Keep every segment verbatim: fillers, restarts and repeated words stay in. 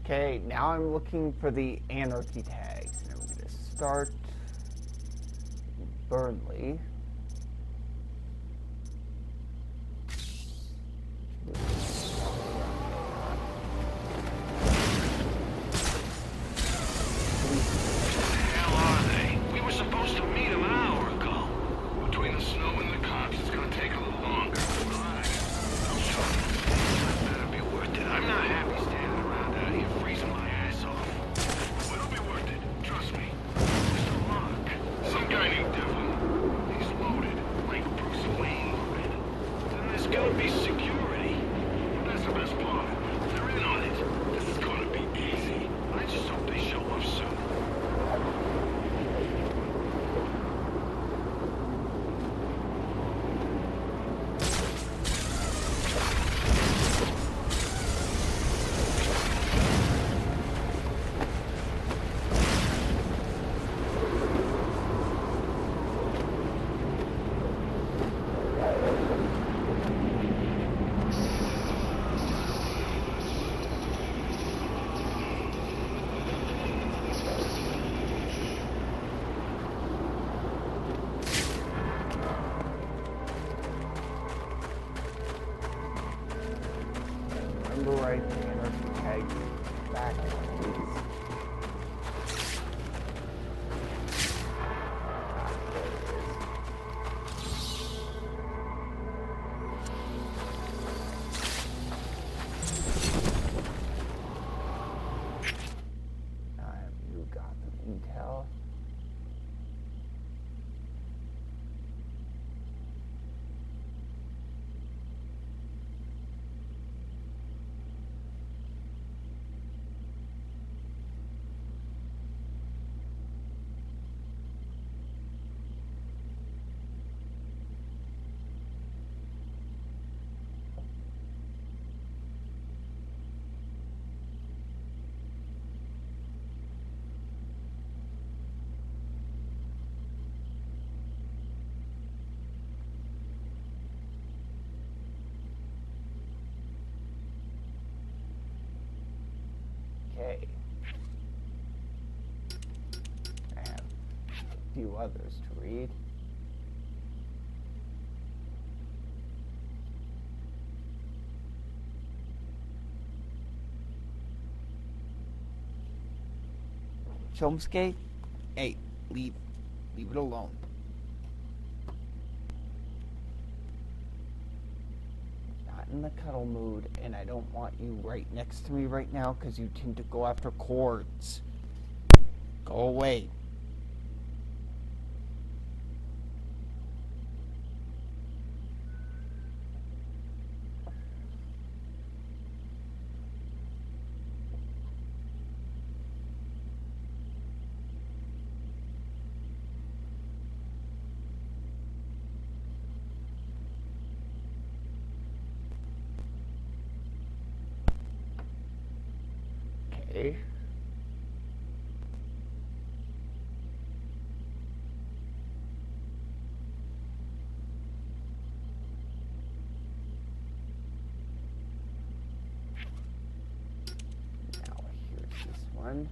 Okay, now I'm looking for the anarchy tags. And I'm going to start Burnley. Right, the anarchy tag back, please. You got the intel. Okay. I have a few others to read. Chomsky? Hey, leave, leave it alone. Not in the cuddle mood, and I don't want you right next to me right now because you tend to go after cords. Go away. Okay. Now here's this one.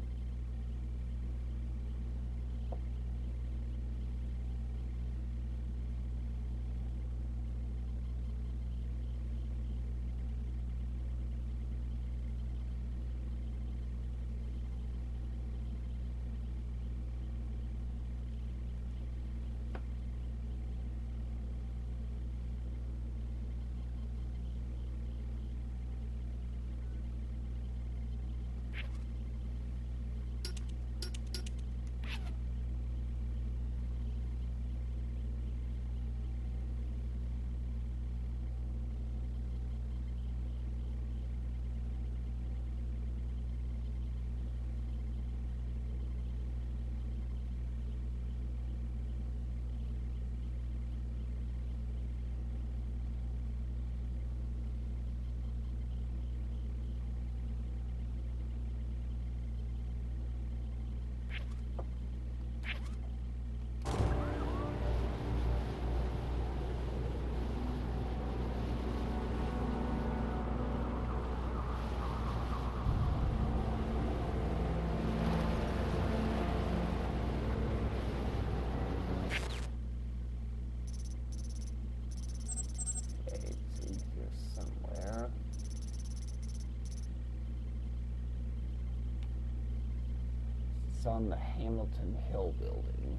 It's on the Hamilton Hill building.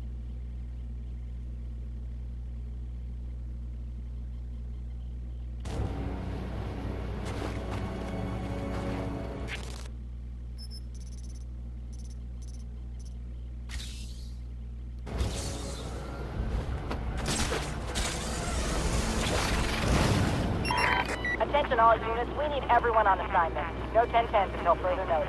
Attention all units, we need everyone on assignment. No ten tens until further notice.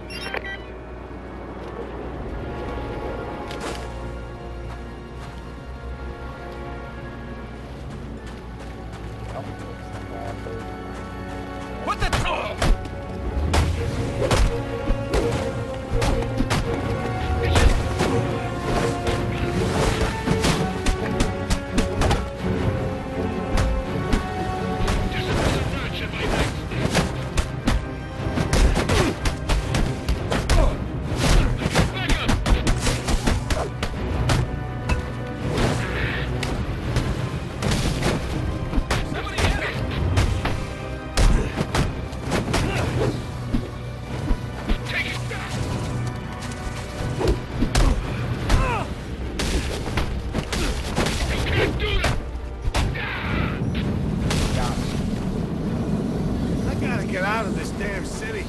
What the? Get out of this damn city.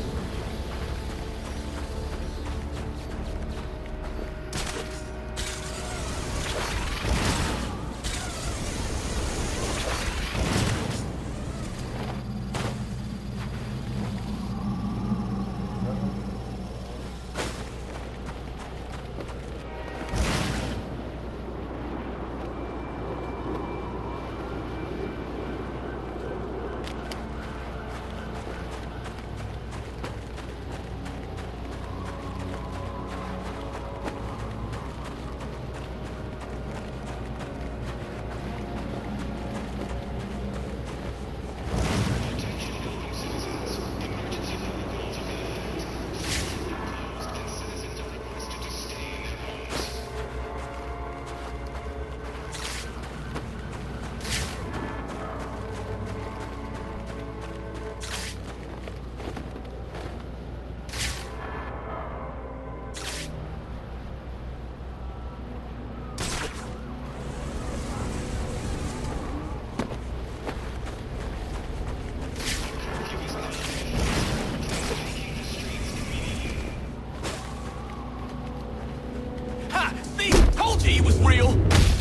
He was real.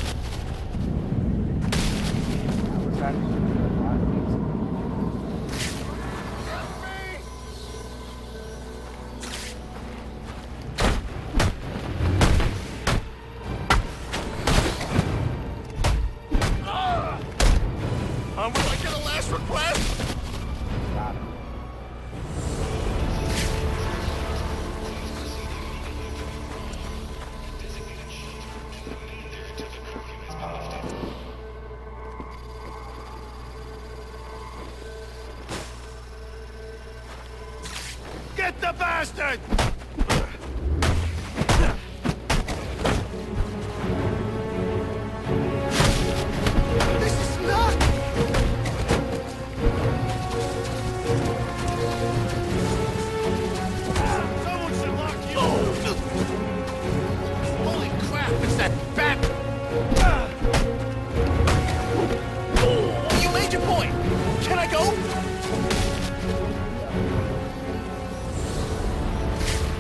Um, will I get a last request? Got it. Get the bastard! This is not... Someone should lock you! Holy crap, it's that bat! You made your point! Can I go?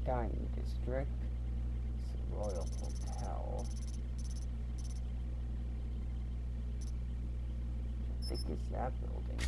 Dining District. It's a Royal Hotel. How big is that building?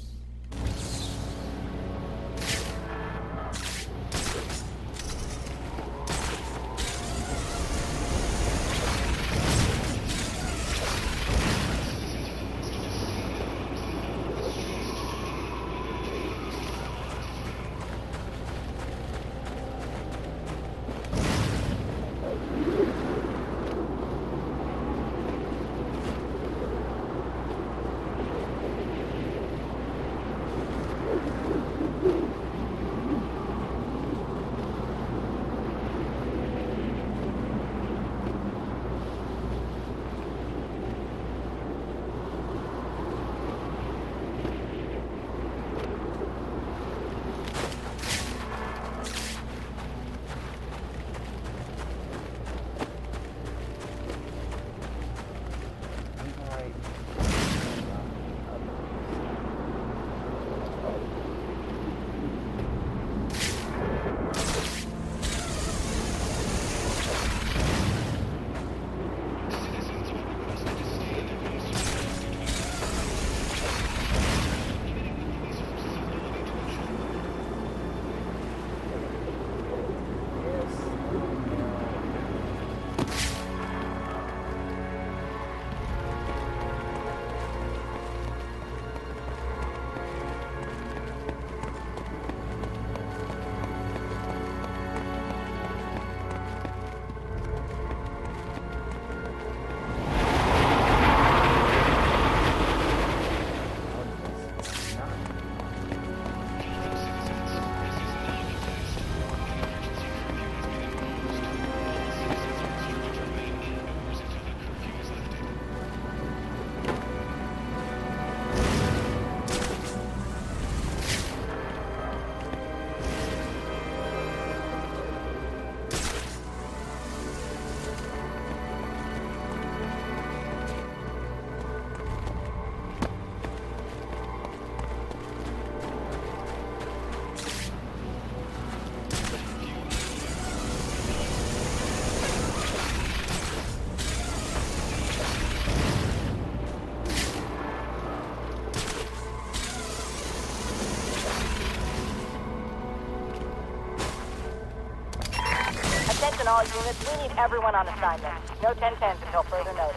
Attention all units, we need everyone on assignment. No ten tens until further notice.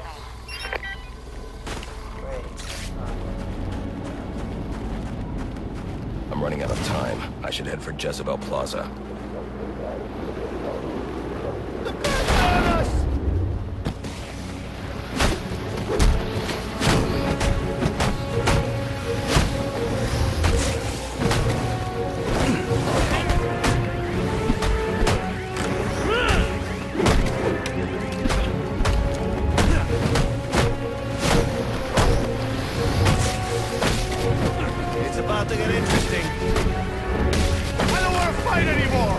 I'm running out of time. I should head for Jezebel Plaza. It's about to get interesting. I don't want to fight anymore!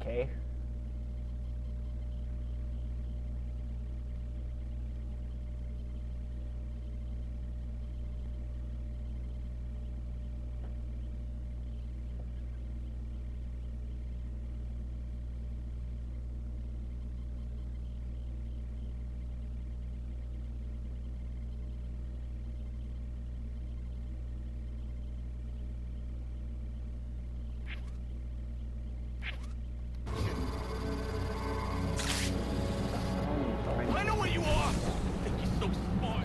okay? I know where you are! I think you're so smart.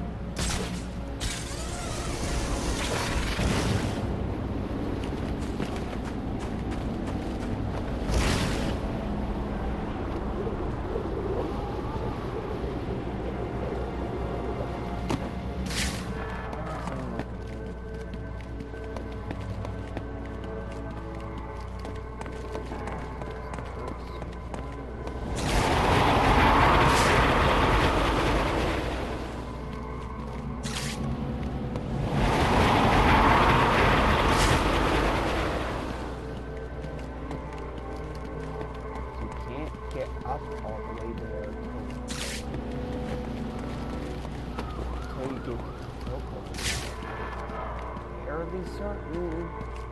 Get up all the way there until you get real close. Fairly certain.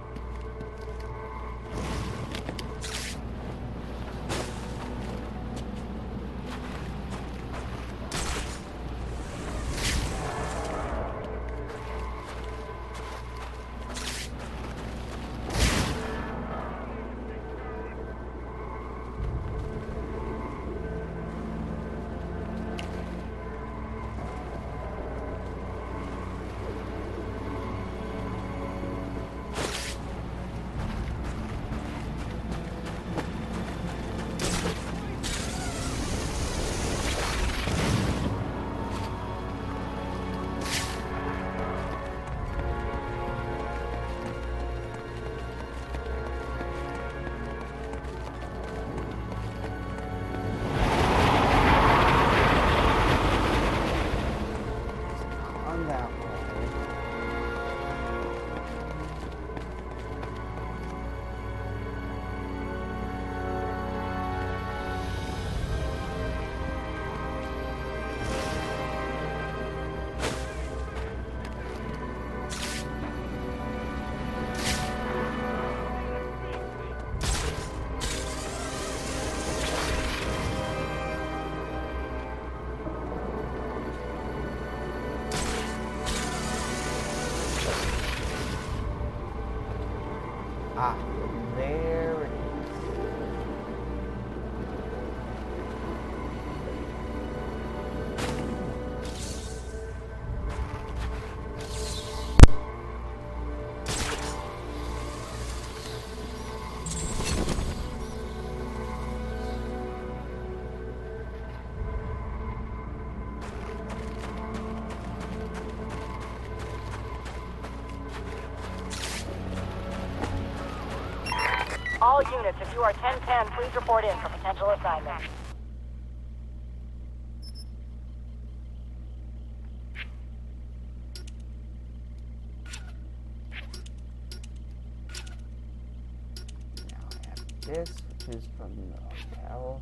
Ah, there it is. All units, if you are ten ten, please report in for potential assignment. Now I have this, which is from the hotel.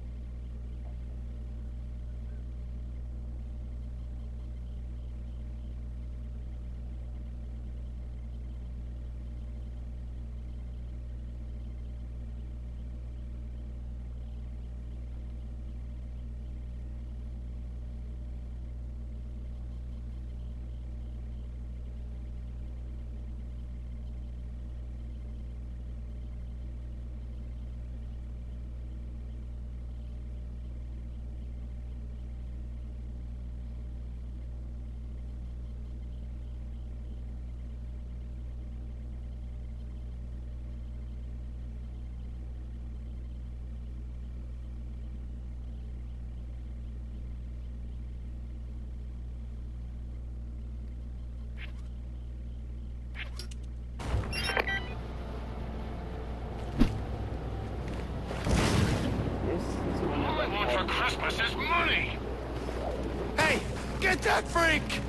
All I want for Christmas is money! Hey, get that freak!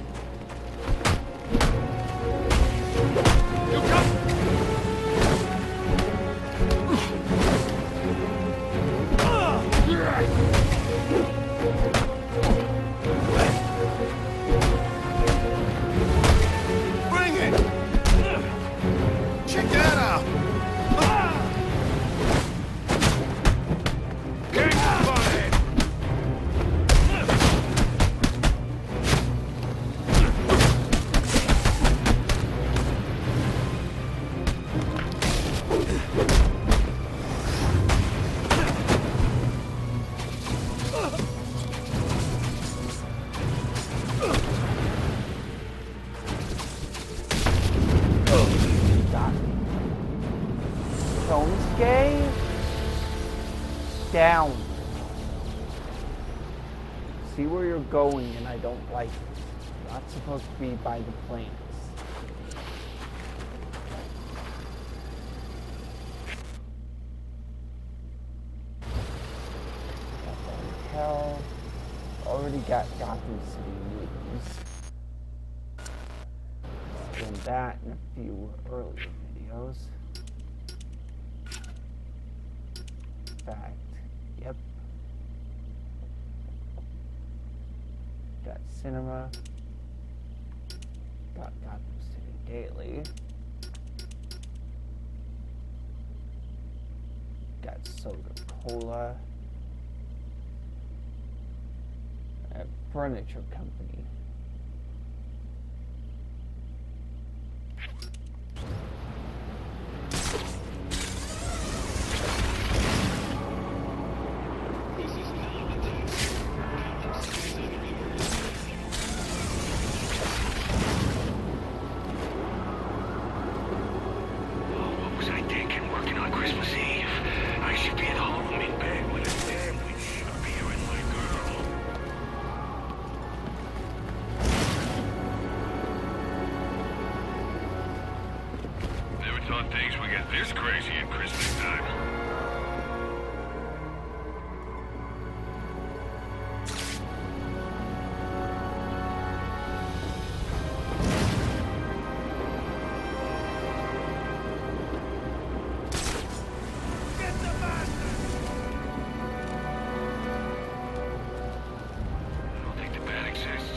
You come! down. See where you're going, and I don't like it. You're not supposed to be by the planes. Hell, already got Gotham City news. Done that in a few earlier videos. In fact, yep. Got Cinema. Got Gotham City Daily. Got Soda Cola. A furniture company. Things will get this crazy at Christmas time. Get the bastard! I don't think the bat exists.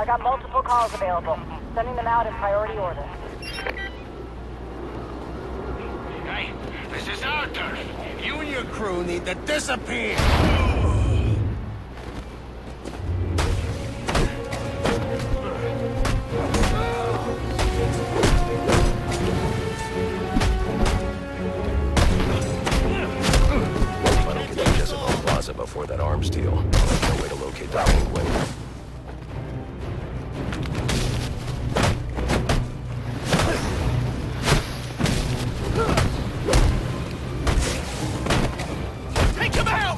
I got multiple calls available. Sending them out in priority order. Hey, this is Arthur. You and your crew need to disappear. If I don't get to Jezebel Plaza before that arms deal, I'll have no way to locate the Penguin. Take him out!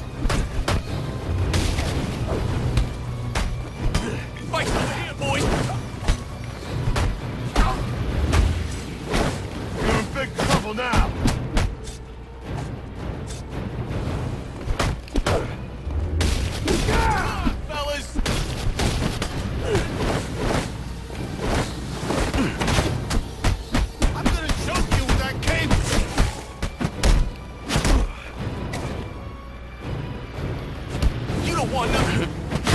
Fight over here, boys! You're in big trouble now. Fellas! I'm gonna choke you with that cape! You don't want nothing.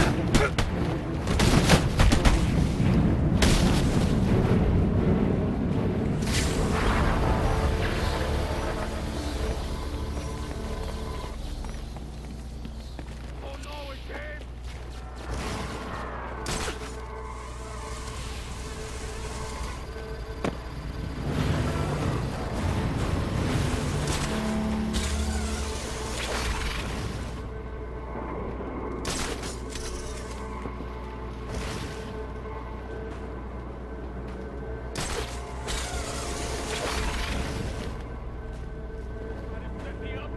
Oh no, it can't! Set me up.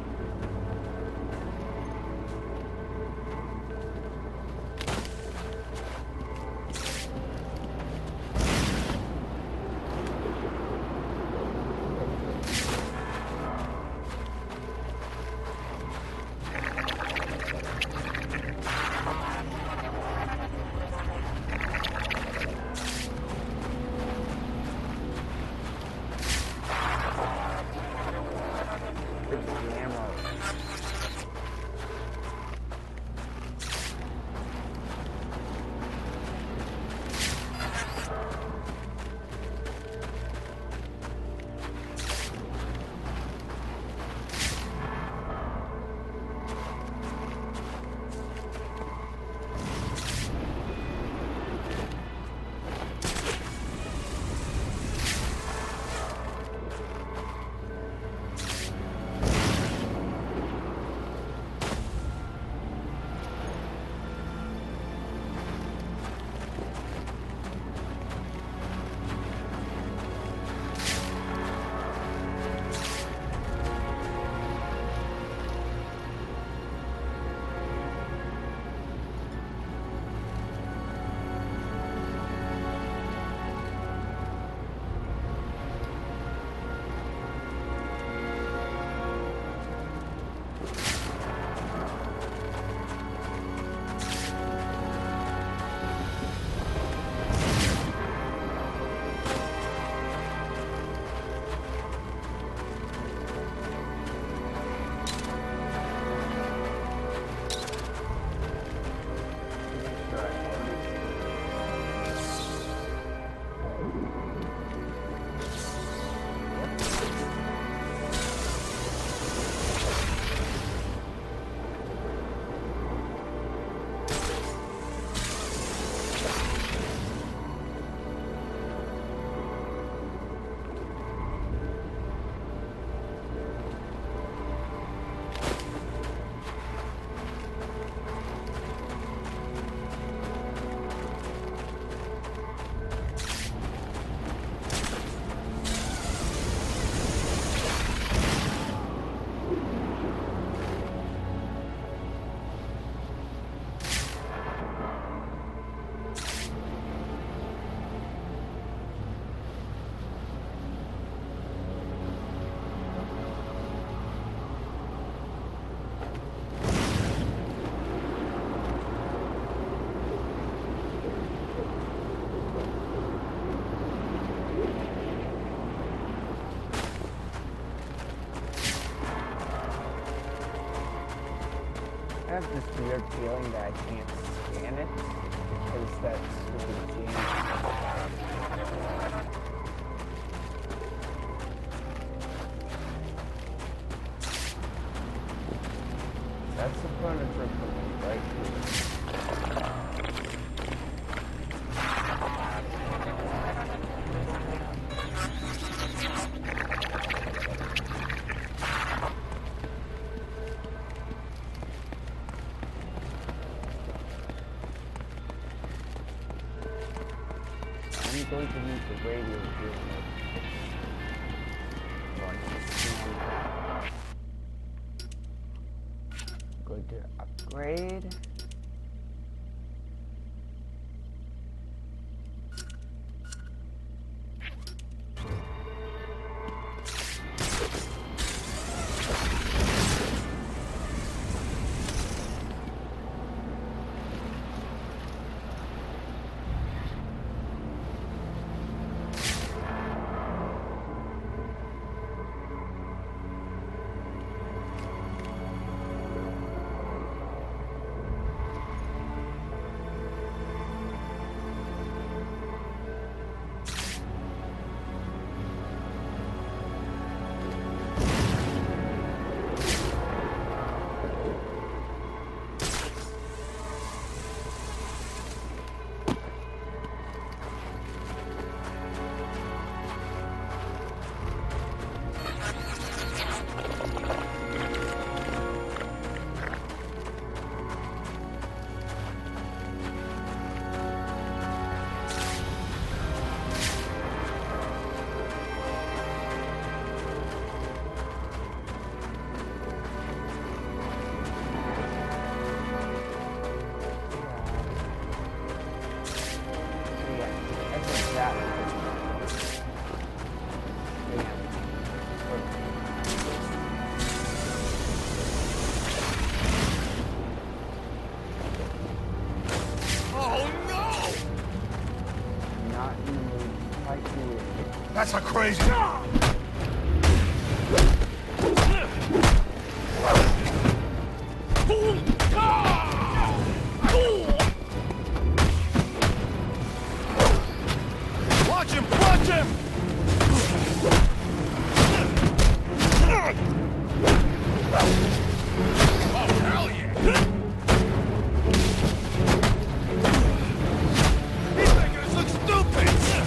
Big ammo. I have this weird feeling that I can't scan it because that stupid game. That's the furniture company right here. I'm going to use the radio here. Going to upgrade. That's a crazy... Watch him! Watch him! Oh, hell yeah! He's making us look stupid!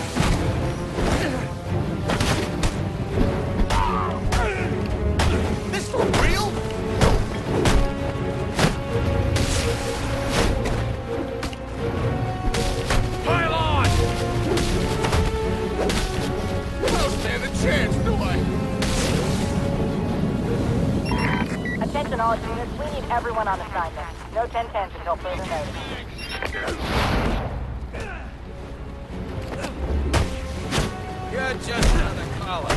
This for real? Pile on! I don't stand a chance, do I? Attention all units, we need everyone on assignment. No ten tens until further notice. You're just another collar.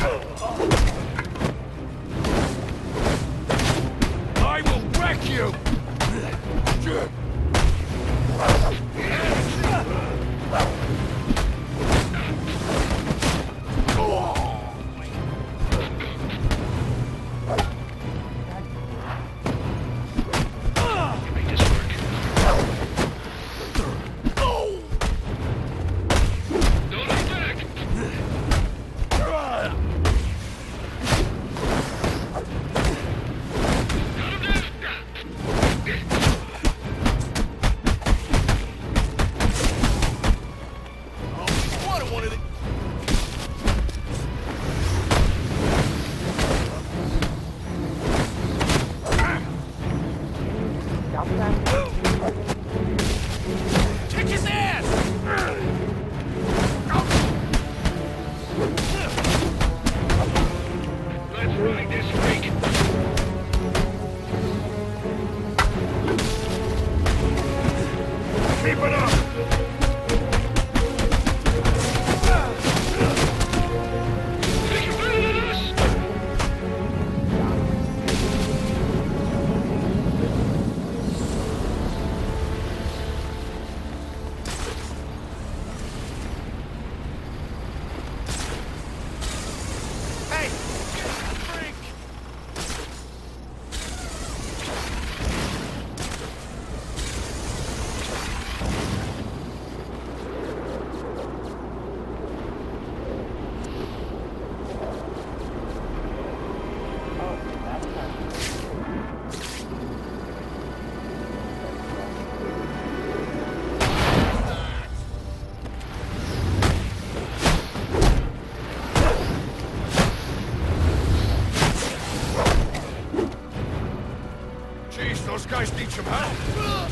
I will wreck you! Jeez, those guys need some help.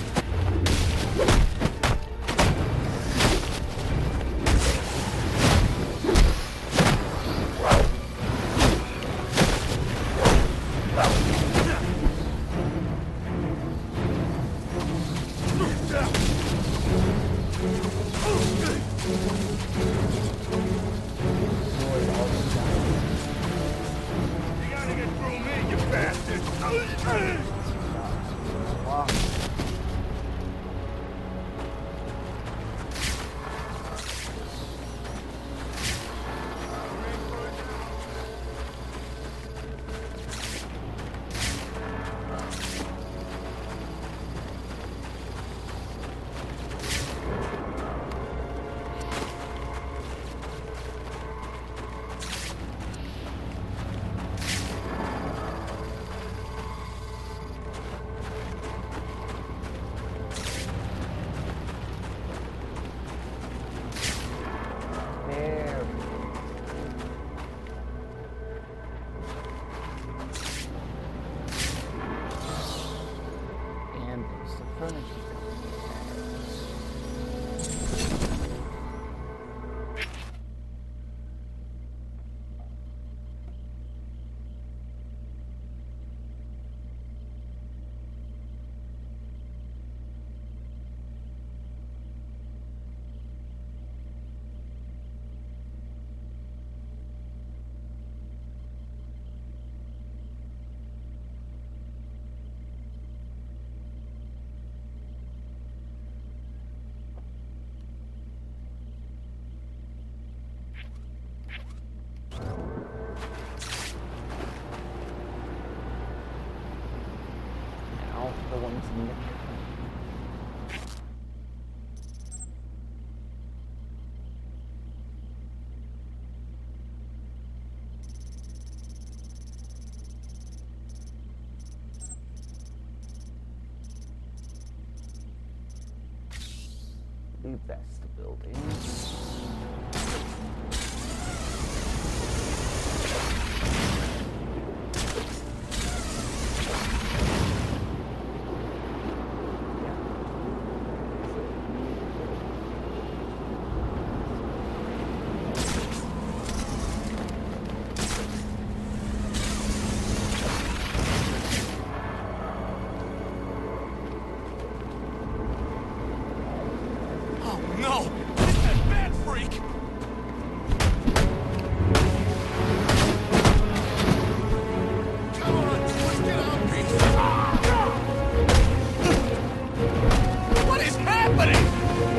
The ones in the I believe that's the building. No! It's that bad freak! Come on, let's get out, Pete! What is happening?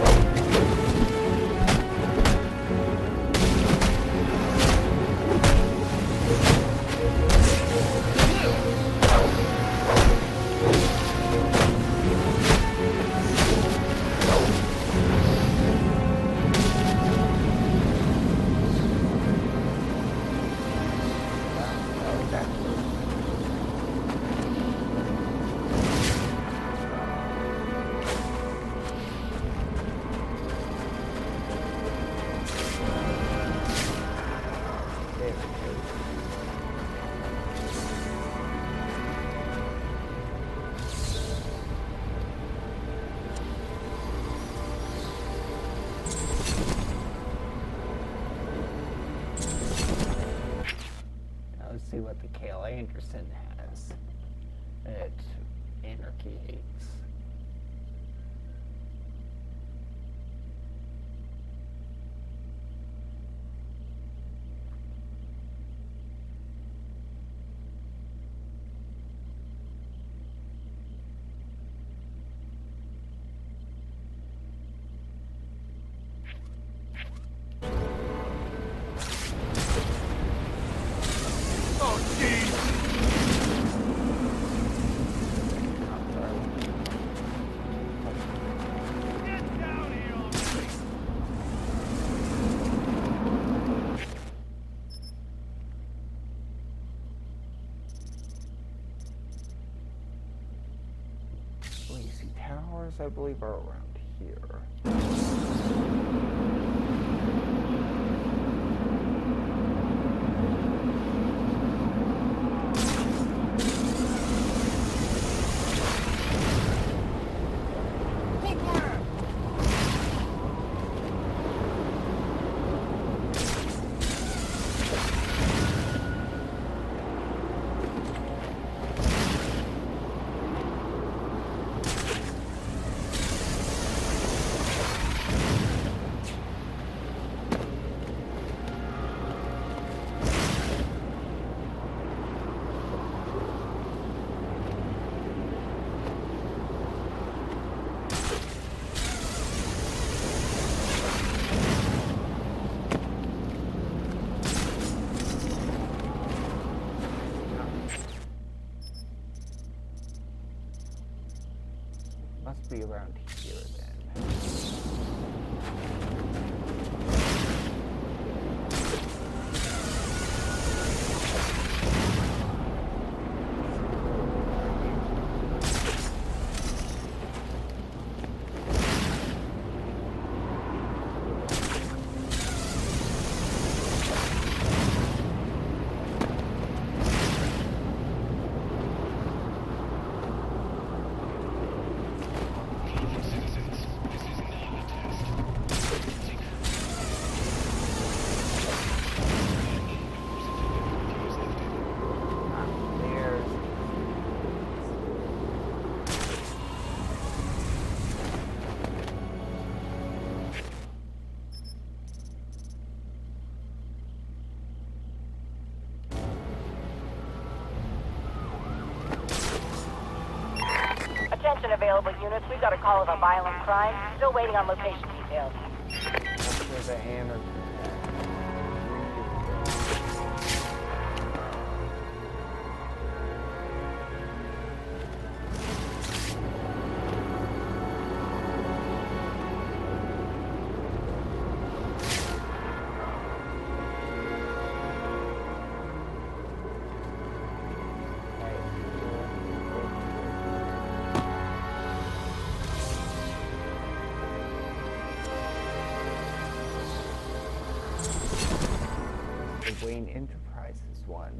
See what the Kale Anderson has at Anarchy Hates. Towers, I believe, are around here. Must be around here then. Attention available units, we've got a call of a violent crime. Still waiting on location details. After the anarchy. Wayne Enterprises one.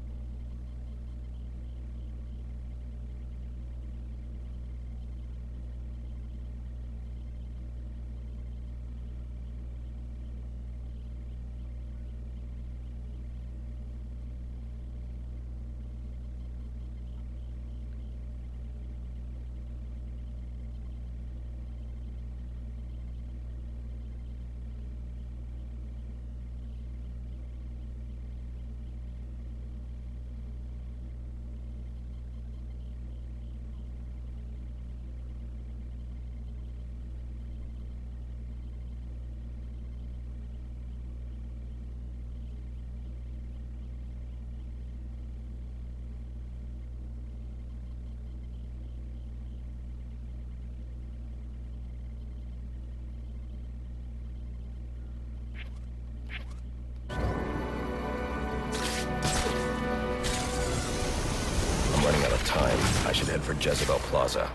I should head for Jezebel Plaza.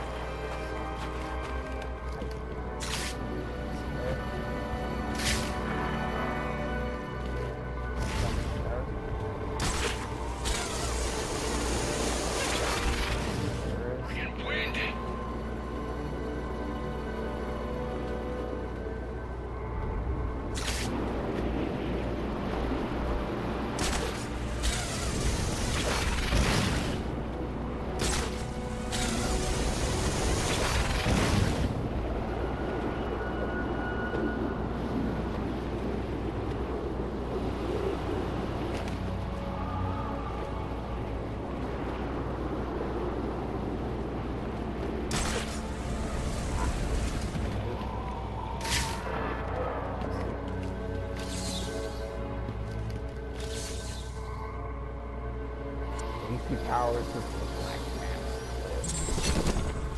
Powers of the Black Mass.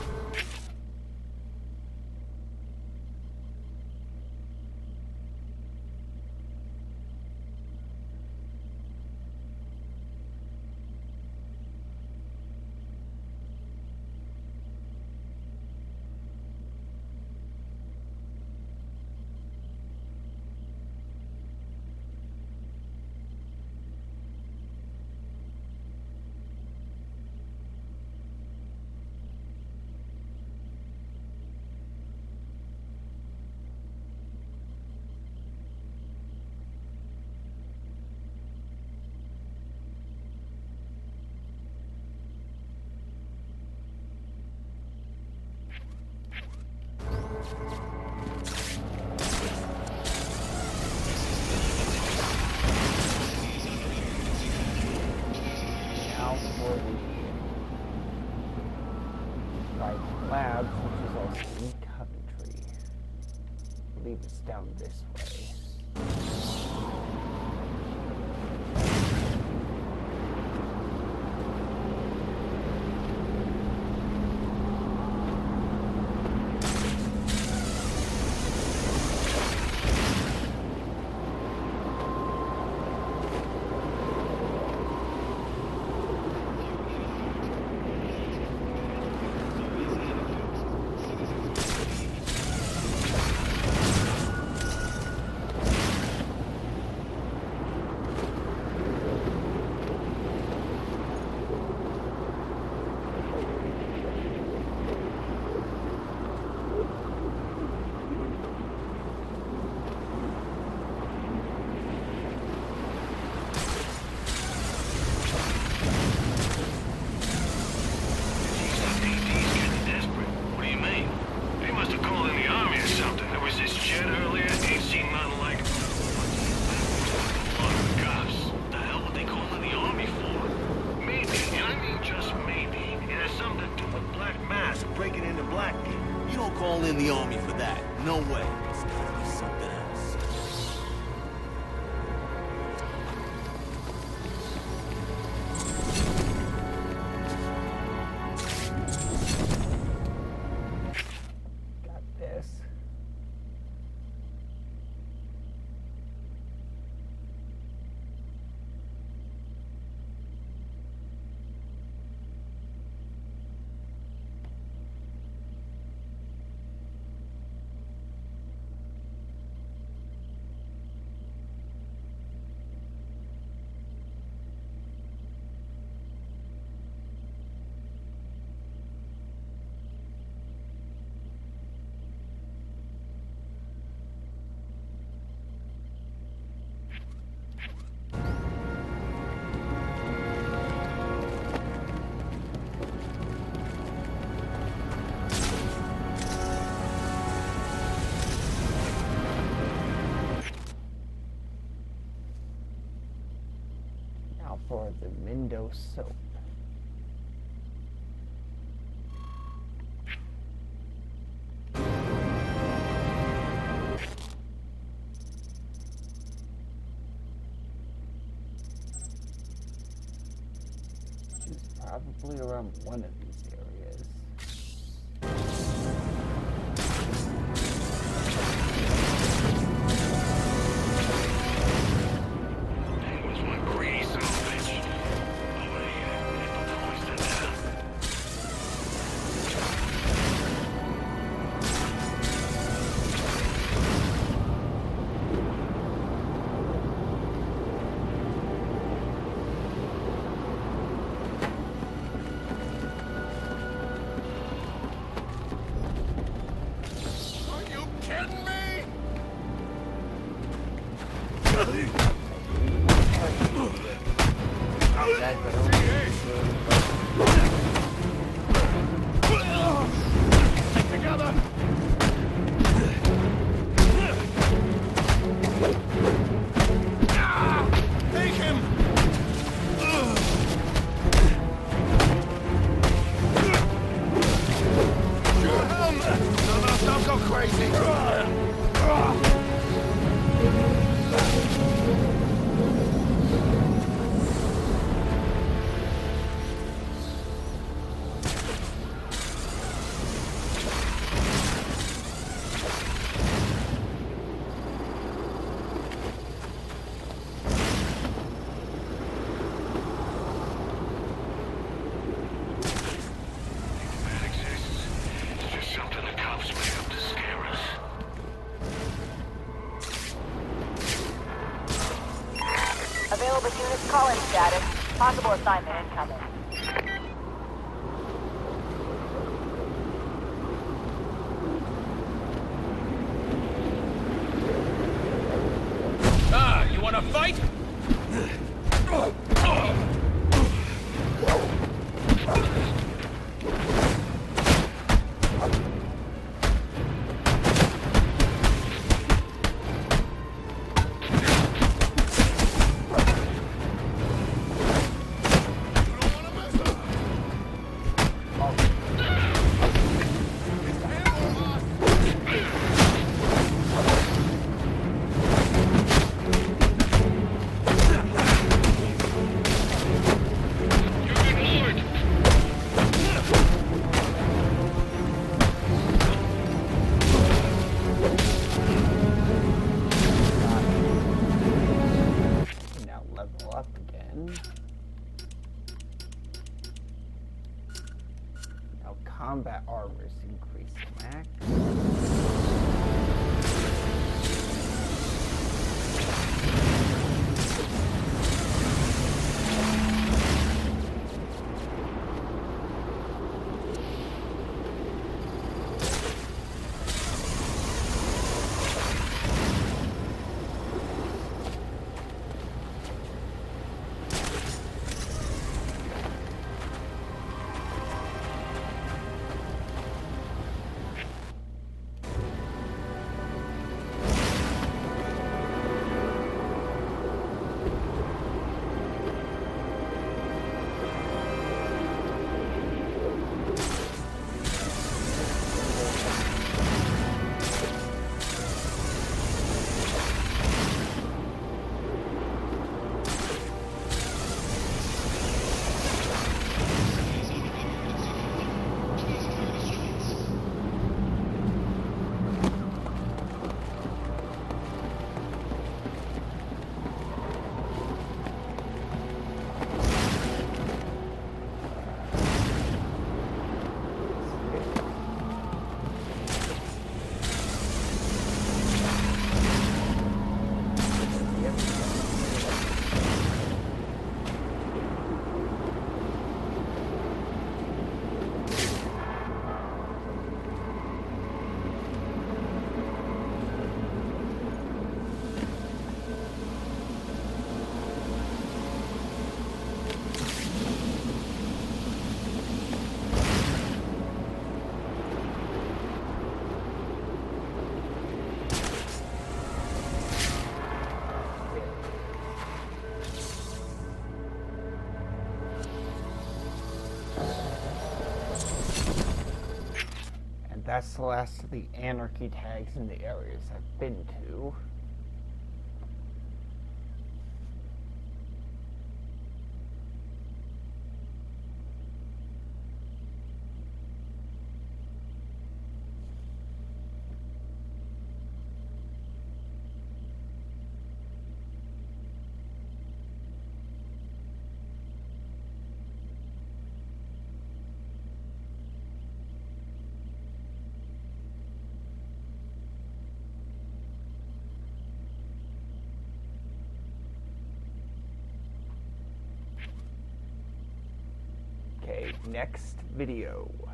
Now for the private labs, which is also in Coventry. I believe it's down this way. Blackgate. You don't call in the army for that. No way. It's gotta be something else. Got this. For the Mindo soap. Which is probably around one of these areas. Available units call-in status. Possible assignment incoming. Ah, you wanna fight? Combat armors increase max. And that's the last of the anarchy tags in the areas I've been to. Okay, next video.